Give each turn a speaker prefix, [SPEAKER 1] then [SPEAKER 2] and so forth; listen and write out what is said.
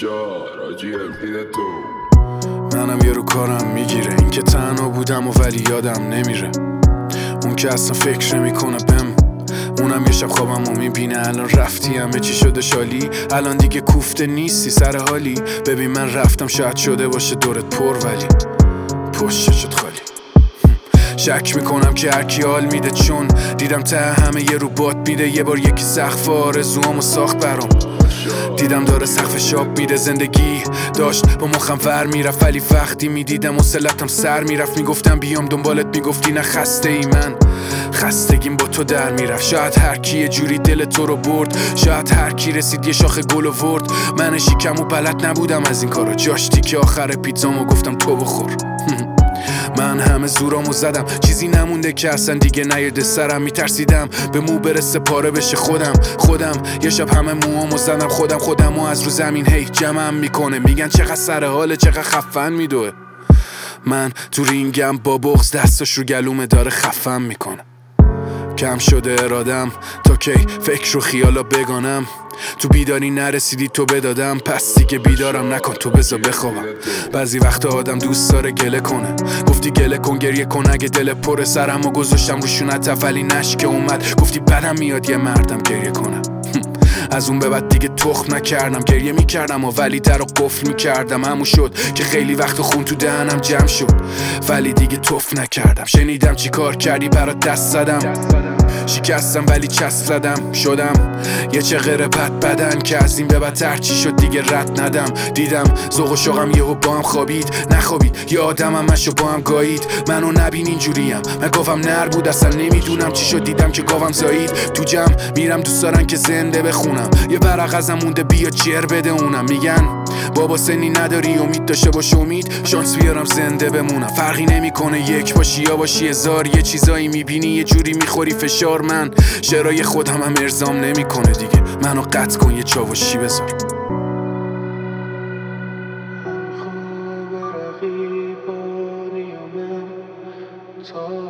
[SPEAKER 1] منم یه رو کارم میگیره این که تنها بودم و ولی یادم نمیره. اون که اصلا فکر نمیکنه بهم، اونم یه شب خوابمو میبینه. الان رفتی همه چی شده شالی، الان دیگه کوفته نیستی سر حالی. ببین من رفتم شاید شده باشه دورت پر ولی پشت شد خالی. شک میکنم که هرکی حال میده چون دیدم ته همه یه رو باد میده. یه بار یکی سقف آرزوامو ساخت برام، دیدم داره سقف شاب میده. زندگی داشت با مخم ور میرفت ولی وقتی میدیدم حوصله‌ام سر میرفت. میگفتم بیام دنبالت میگفتی نه خسته ای، من خستگیم با تو در میرفت. شاید هر کی یه جوری دل تو رو برد، شاید هر کی رسید یه شاخه گل ورد. من شیکم و بلد نبودم از این کارا، جاشتی که آخر پیتزامو گفتم تو بخور. من همه زورامو زدم، چیزی نمونده که اصلا دیگه نیرده سرم. میترسیدم به مو برسه پاره بشه خودم. یه شب همه موامو زدم خودمو از رو زمین هی جمعم میکنه. میگن چقدر سر حاله چقدر خفن میدوه. من تو رینگم با بغض دستاش رو گلومه داره خفم میکنه. کم شده ارادم تا کی فکر و خیالا بگانم. تو بیداری نرسیدی تو بدادم، پس دیگه بیدارم نکن تو بذار بخوابم. بعضی وقتا آدم دوست داره گله کنه، گفتی گله کن گریه کن اگه دل پر سرمو گذاشتم رو شونت ولی نشکه اومد. گفتی بدم میاد یه مردم گریه کنه. از اون به بعد دیگه تخم نکردم، گریه میکردم و ولی در رو قفل میکردم. همون شد که خیلی وقت خون تو دهنم جمع شد ولی دیگه توف نکردم. شنیدم چی کار کردی برات دست زدم، شکستم ولی چسب زدم. شدم یه چغر بدن که از این به بعد چی شد دیگه رد ندم. دیدم ذوق و شوقم یهو با هم خوابید نخوابید، یه آدمم مشو با هم گایید. منو نبین اینجوریم، من گاوم نر بود اصلا نمیدونم چی شد. دیدم که گاوم زایید تو جمع، میرم دوست دارن که زنده بخونم. یه ورق ازم مونده بیا چیر بده اونم. میگن بابا سنی نداری امید داشته باش امید، شانس بیارم زنده بمونم. فرقی نمیکنه یک باشی یا باشی هزار، یه چیزایی میبینی یه جوری میخوری فشار. من شعرهای خودم هم ارزام نمیکنه دیگه، منو قطع کن یه چاوشی بذار.
[SPEAKER 2] خواب رقیبانی و من تا